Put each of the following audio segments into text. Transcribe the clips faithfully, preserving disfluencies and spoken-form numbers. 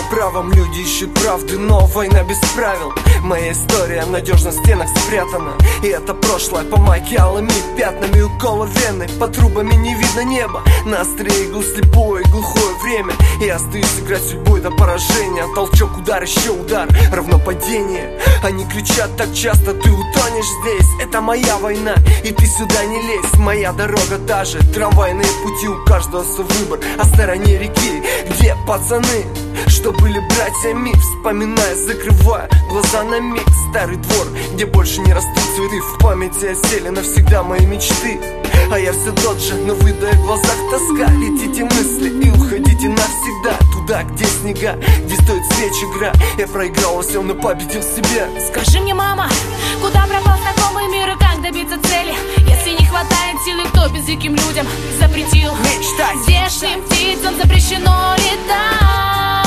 правом люди ищут правды, но война без правил. Моя история надежно в стенах спрятана, и это прошлое по майке алыми пятнами. Укола вены, под трубами не видно неба. На острие игл слепое и глухое время. Я остаюсь играть судьбой до поражения. Толчок, удар, еще удар, равно падение. Они кричат так часто, ты утонешь здесь. Это моя война, и ты сюда не лезь. Моя дорога та же, трамвайные пути, у каждого свой выбор. О стороне реки, где пацаны, что были братьями, вспоминая, закрывая глаза на миг. Старый двор, где больше не растут цветы. В памяти осели навсегда мои мечты. А я все тот же, но в их глазах тоска. Летите мысли и уходите навсегда туда, где снега, где стоит свеч игра. Я проиграл, сел, но победил себя. Скажи мне, мама, куда пропал знакомый мир и как добиться цели? Если не хватает силы, кто безликим людям запретил мечтать? Здешним птицам запрещено летать.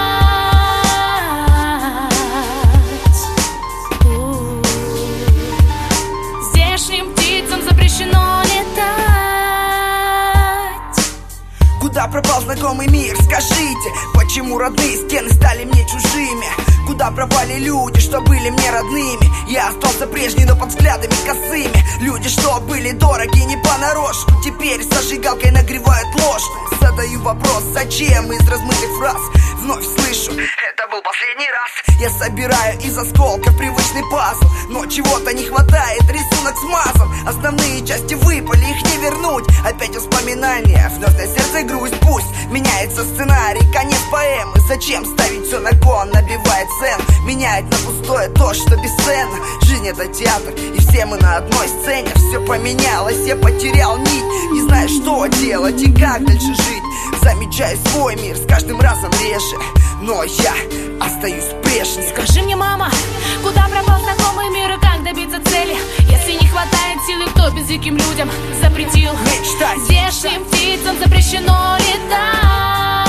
Здешним птицам запрещено летать. Куда пропал знакомый мир, скажите? Почему родные стены стали мне чужими? Куда пропали люди, что были мне родными? Я остался прежний, но под взглядами косыми. Люди, что были дороги не понарошку, теперь зажигалкой нагревают ложку. Задаю вопрос, зачем из размытых фраз вновь слышу: это был последний раз. Я собираю из осколков привычный пазл, но чего-то не хватает, рисунок смазан. Основные части выпали, их не вернуть. Опять воспоминания, вновь на сердце грусть. Пусть меняется сценарий, конец поэмы. Зачем ставить все на кон, набивает цен? Меняет на пустое то, что бесценно. Жизнь — это театр, и все мы на одной сцене. Все поменялось, я потерял нить, не знаю, что делать и как дальше жить. Замечаю свой мир с каждым разом реже, но я остаюсь прежним. Скажи мне, мама, куда пропал знакомый мир и как добиться цели? Если не хватает силы, кто безликим людям запретил мечтать? Здешним птицам запрещено летать.